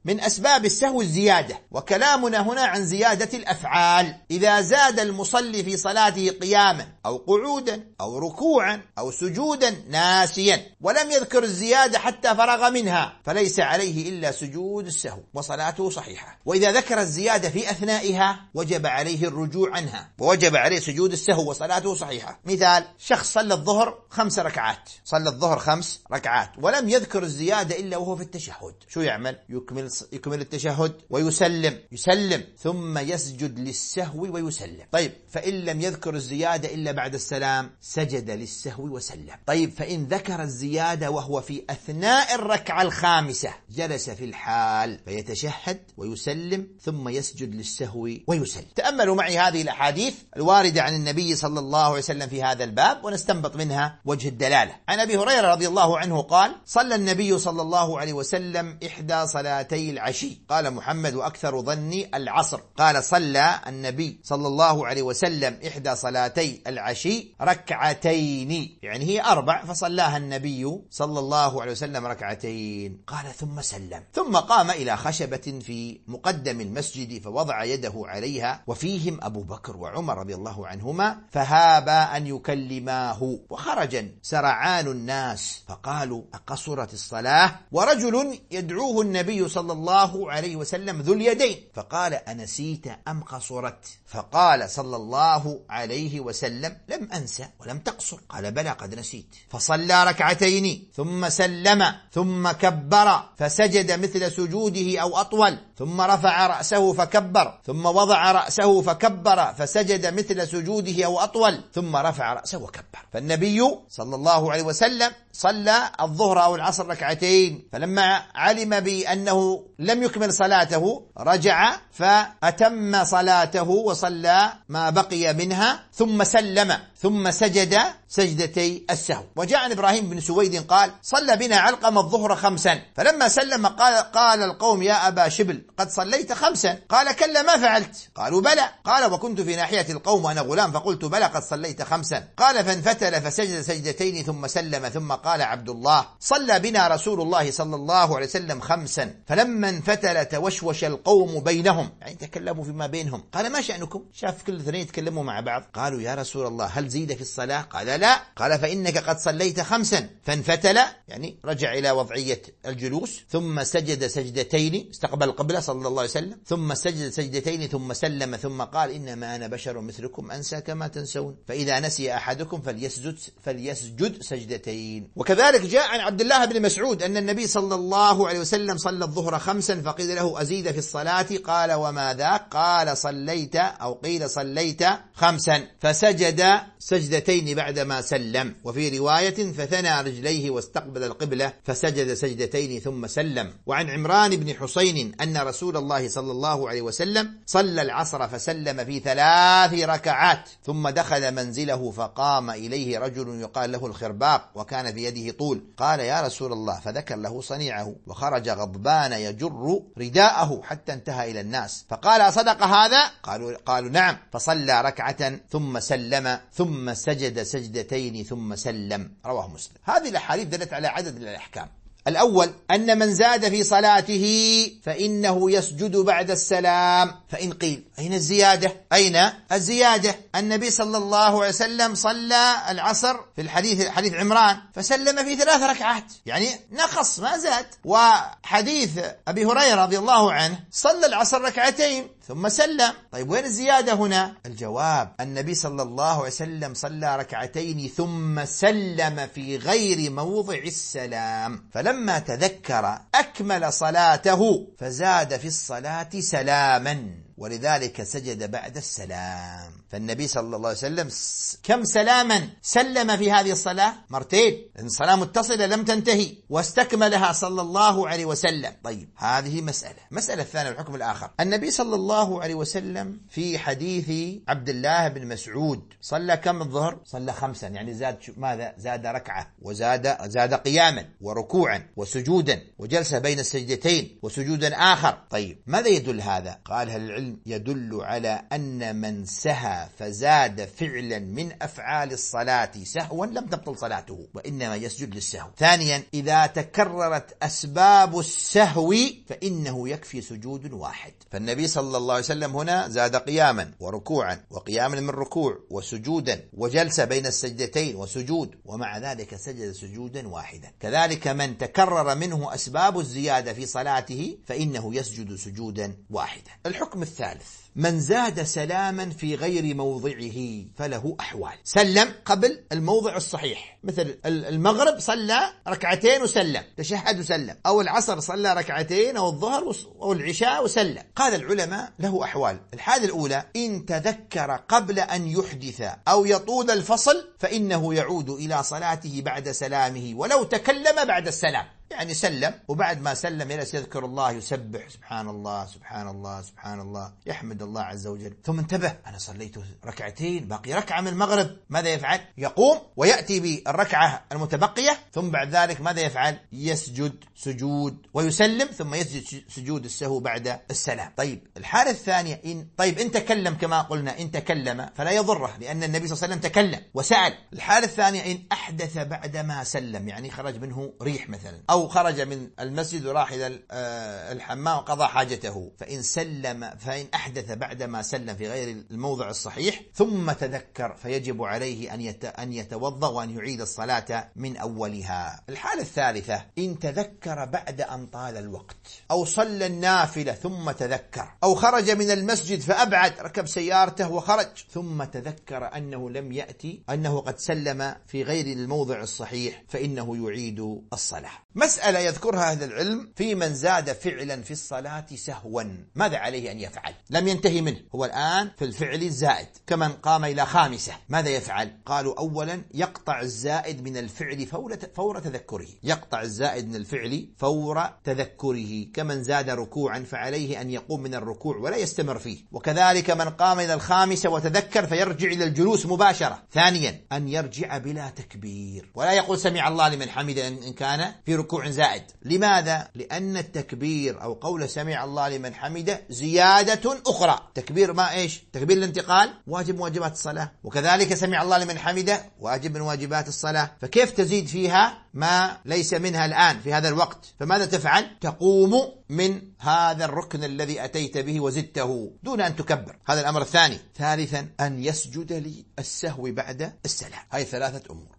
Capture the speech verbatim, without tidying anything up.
من أسباب السهو الزيادة، وكلامنا هنا عن زيادة الأفعال. إذا زاد المصلي في صلاته قياما أو قعودا أو ركوعا أو سجودا ناسيا ولم يذكر الزيادة حتى فرغ منها فليس عليه إلا سجود السهو وصلاته صحيحة. وإذا ذكر الزيادة في أثنائها وجب عليه الرجوع عنها ووجب عليه سجود السهو وصلاته صحيحة. مثال: شخص صلى الظهر خمس ركعات صلى الظهر خمس ركعات ولم يذكر الزيادة إلا وهو في التشهد، شو يعمل؟ يكمل يكمل التشهد ويسلم يسلم ثم يسجد للسهو ويسلم. طيب فإن لم يذكر الزيادة إلا بعد السلام سجد للسهو وسلم. طيب فإن ذكر الزيادة وهو في أثناء الركعة الخامسة جلس في الحال فيتشهد ويسلم ثم يسجد للسهو ويسلم. تأملوا معي هذه الأحاديث الواردة عن النبي صلى الله عليه وسلم في هذا الباب ونستنبط منها وجه الدلالة. عن أبي هريرة رضي الله عنه قال: صلى النبي صلى الله عليه وسلم إحدى صلاتي العشي. قال محمد: وأكثر ظني العصر. قال: صلى النبي صلى الله عليه وسلم إحدى صلاتي العشي ركعتين، يعني هي أربع فصلاها النبي صلى الله عليه وسلم ركعتين. قال: ثم سلم، ثم قام إلى خشبة في مقدم المسجد فوضع يده عليها وفيهم أبو بكر وعمر رضي الله عنهما فهابا أن يكلماه، وخرج سرعان الناس فقالوا: أقصرت الصلاة؟ ورجل يدعوه النبي صلى الله عليه وسلم ذو اليدين فقال: أنسيت أم قصرت؟ فقال صلى الله عليه وسلم: لم أنسى ولم تقصر. قال: بلى قد نسيت. فصلى ركعتين ثم سلم ثم كبر فسجد مثل سجوده أو أطول ثم رفع رأسه فكبر ثم وضع رأسه فكبر فسجد مثل سجوده أو أطول ثم رفع رأسه وكبر. فالنبي صلى الله عليه وسلم صلى الظهر أو العصر ركعتين، فلما علم بأنه لم يكمل صلاته رجع فأتم صلاته وصلى ما بقي منها ثم سلم ثم سجد سجدتي السهو. وجاء عن إبراهيم بن سويد قال: صلى بنا علقم الظهر خمسا فلما سلم قال, قال القوم: يا أبا شبل قد صليت خمسا. قال: كلا ما فعلت. قالوا: بلى. قال: وكنت في ناحية القوم وأنا غلام فقلت: بلى قد صليت خمسا. قال: فانفتل فسجد سجدتين ثم سلم ثم قال عبد الله: صلى بنا رسول الله صلى الله عليه وسلم خمسا فلما انفتل توشوش القوم بينهم، يعني تكلموا فيما بينهم. قال: ما شأنكم؟ شاف كل اثنين يتكلموا مع بعض. قالوا: يا رسول الله هل زيد في الصلاة؟ قال: لا. قال: فإنك قد صليت خمسا. فانفتل يعني رجع إلى وضعية الجلوس ثم سجد سجدتين استقبل القبلة صلى الله عليه وسلم ثم سجد سجدتين ثم سلم ثم قال: إنما أنا بشر مثلكم أنسى كما تنسون، فإذا نسي أحدكم فليسجد فليسجد سجدتين. وكذلك جاء عن عبد الله بن مسعود أن النبي صلى الله عليه وسلم صلى الظهر خمسا فقيل له: أزيد في الصلاة؟ قال: وما ذاك؟ قال: صليت أو قيل صليت خمسا فسجد سجدتين بعدما سلم. وفي رواية: فثنى رجليه واستقبل القبلة فسجد سجدتين ثم سلم. وعن عمران بن حسين أن رسول الله صلى الله عليه وسلم صلى العصر فسلم في ثلاث ركعات ثم دخل منزله فقام إليه رجل يقال له الخرباق وكان في يده طول. قال: يا رسول الله، فذكر له صنيعه وخرج غضبان يجر رداءه حتى انتهى إلى الناس. فقال: أصدق هذا؟ قالوا, قالوا نعم. فصلى ركعة ثم سلم ثم سجد سجدتين ثم سلم. رواه مسلم. هذه الأحاديث دلت على عدد من الأحكام. الأول أن من زاد في صلاته فإنه يسجد بعد السلام. فإن قيل: أين الزيادة؟ أين الزيادة؟ النبي صلى الله عليه وسلم صلى العصر في الحديث حديث عمران فسلم في ثلاث ركعات، يعني نقص ما زاد. وحديث أبي هريرة رضي الله عنه صلى العصر ركعتين ثم سلم. طيب وين الزيادة هنا؟ الجواب: النبي صلى الله عليه وسلم صلى ركعتين ثم سلم في غير موضع السلام، فلما تذكر أكمل صلاته فزاد في الصلاة سلاما ولذلك سجد بعد السلام. فالنبي صلى الله عليه وسلم كم سلاما سلم في هذه الصلاة؟ مرتين، لأن الصلاة متصلة لم تنتهي واستكملها صلى الله عليه وسلم. طيب هذه مسألة. مسألة الثانية والحكم الآخر: النبي صلى الله عليه وسلم في حديث عبد الله بن مسعود صلى كم الظهر؟ صلى خمسا، يعني زاد ماذا؟ زاد ركعة وزاد زاد قياما وركوعا وسجودا وجلسة بين السجدتين وسجودا آخر. طيب ماذا يدل هذا؟ قال أهل العلم دليل يدل على أن من سهى فزاد فعلا من أفعال الصلاة سهوا لم تبطل صلاته وإنما يسجد للسهو. ثانيا إذا تكررت أسباب السهو فإنه يكفي سجود واحد. فالنبي صلى الله عليه وسلم هنا زاد قياما وركوعا وقياما من ركوع وسجودا وجلس بين السجدتين وسجود، ومع ذلك سجد سجودا واحدا. كذلك من تكرر منه أسباب الزيادة في صلاته فإنه يسجد سجودا واحدا. الحكم الثالث من زاد سلاما في غير موضعه فله أحوال. سلم قبل الموضع الصحيح، مثل المغرب صلى ركعتين وسلم، تشهد وسلم، أو العصر صلى ركعتين، أو الظهر أو العشاء وسلم. قال العلماء له أحوال. الحالة الأولى إن تذكر قبل أن يحدث أو يطول الفصل فإنه يعود إلى صلاته بعد سلامه ولو تكلم بعد السلام. يعني سلم وبعد ما سلم يجلس يذكر الله، يسبح سبحان الله سبحان الله سبحان الله، يحمد الله عز وجل، ثم انتبه أنا صليت ركعتين باقي ركعة من المغرب، ماذا يفعل؟ يقوم ويأتي بالركعة المتبقية، ثم بعد ذلك ماذا يفعل؟ يسجد سجود ويسلم ثم يسجد سجود السهو بعد السلام. طيب الحالة الثانية إن طيب إن تكلم كما قلنا، إن تكلم فلا يضره لأن النبي صلى الله عليه وسلم تكلم وسأل. الحالة الثانية إن أحدث بعدما سلم، يعني خرج منه ريح مثلا، أو خرج من المسجد وراح إلى الحمام وقضى حاجته، فإن سلم فإن أحدث بعدما سلم في غير الموضع الصحيح ثم تذكر فيجب عليه أن أن يتوضأ وأن يعيد الصلاة من أولها. الحالة الثالثة إن تذكر بعد أن طال الوقت، أو صلى النافلة ثم تذكر، أو خرج من المسجد فأبعد، ركب سيارته وخرج ثم تذكر أنه لم يأتي أنه قد سلم في غير الموضع الصحيح فإنه يعيد الصلاة. مسألة يذكرها أهل العلم في من زاد فعلا في الصلاة سهوا، ماذا عليه أن يفعل؟ لم ينتهي منه، هو الآن في الفعل الزائد كمن قام إلى خامسة، ماذا يفعل؟ قالوا أولا يقطع الزائد من الفعل فور فور تذكره، يقطع الزائد من الفعل فور تذكره. كمن زاد ركوعا فعليه أن يقوم من الركوع ولا يستمر فيه، وكذلك من قام إلى الخامسة وتذكر فيرجع إلى الجلوس مباشرة. ثانيا أن يرجع بلا تكبير ولا يقول سمع الله لمن حمده إن كان في ركوع زائد. لماذا؟ لأن التكبير أو قول سمع الله لمن حمده زيادة أخرى. تكبير ما إيش؟ تكبير الانتقال واجب من واجبات الصلاة، وكذلك سمع الله لمن حمده واجب من واجبات الصلاة، فكيف تزيد فيها ما ليس منها الآن في هذا الوقت؟ فماذا تفعل؟ تقوم من هذا الركن الذي أتيت به وزدته دون أن تكبر. هذا الأمر الثاني. ثالثا أن يسجد للسهو بعد السلام. هاي ثلاثة أمور.